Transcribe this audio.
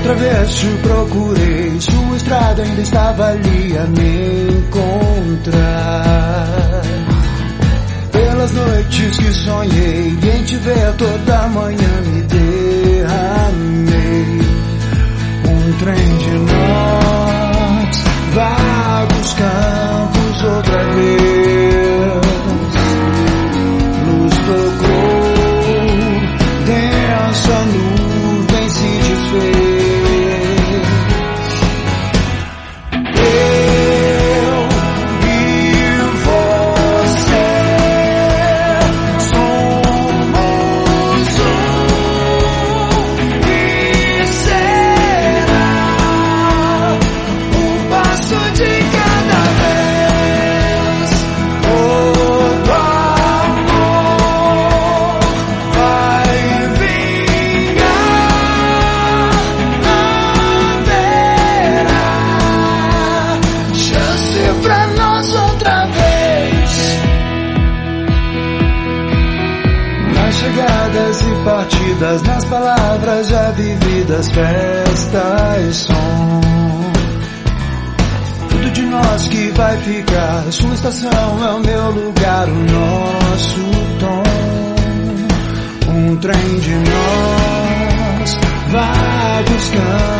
Outra vez te procurei, sua estrada ainda estava ali a me encontrar. Pelas noites que sonhei em te ver toda manhã me derramei. Um trem de nós, vagos campos outra vez. Nos tocou, densa nuvem se desfez. Chegadas e partidas, nas palavras já vividas, festa e som. Tudo de nós que vai ficar, sua estação é o meu lugar, o nosso tom. Um trem de nós, vagos campos.